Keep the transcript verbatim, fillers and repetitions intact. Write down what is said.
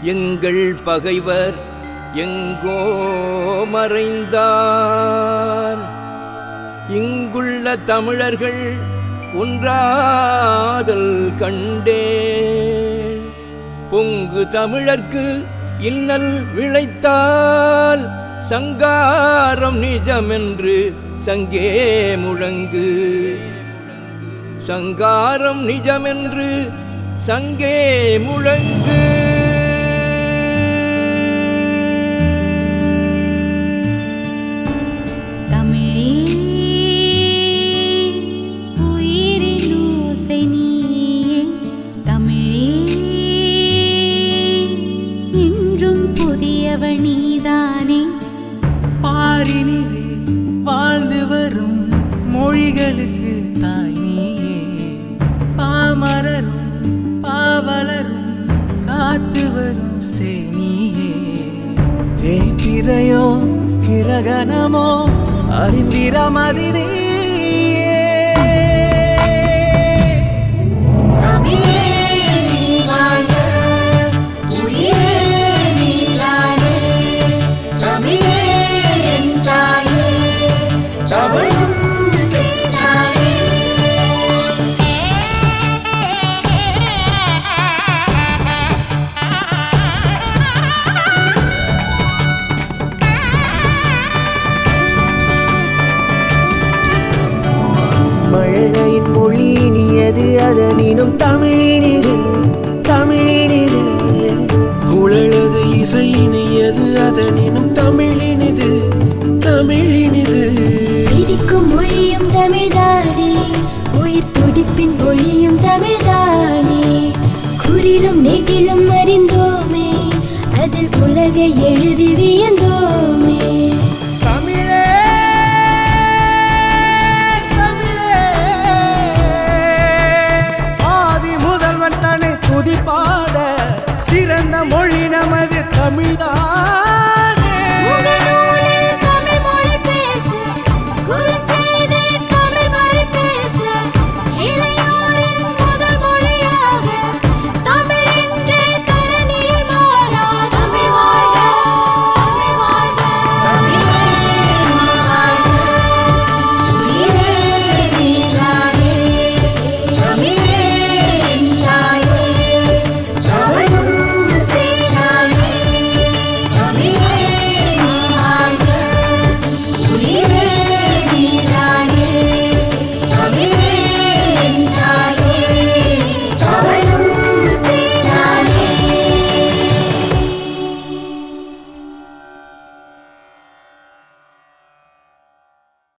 எங்கள் பகைவர் எங்கோ மறைந்தார். இங்குள்ள தமிழர்கள் ஒன்றாதல் கண்டேன். பொங்கு தமிழர்க்கு இன்னல் விளைத்தால் சங்காரம் நிஜமென்று சங்கே முழங்கு. சங்காரம் நிஜமென்று சங்கே முழங்கு. பாரினிலே வாழ்ந்து வரும் மொழிகளுக்கு தாய் நீயே. பாமரரும் பாவலரும் காத்து வரும் சேனியே. தேய்பிரையோ கிரகணமோ அறிந்திரமதினே. மழலையின் மொழி நீயது அதனினும் தமிழினிது தமிழினிது. குழலது இசை நீயது அதனினும் தமிழினிது தமிழினிது. பிடிக்கும் மொழியும் தமிழ்தானே, உயிர் துடிப்பின் மொழியும் தமிழ்தானே. குறிலும் நெட்டிலும் அறிந்தோமே, அதில் உலகை எழுதி வியந்தோமே. துதிப்பாட சிறந்த மொழி நமது தமிழ்தான்.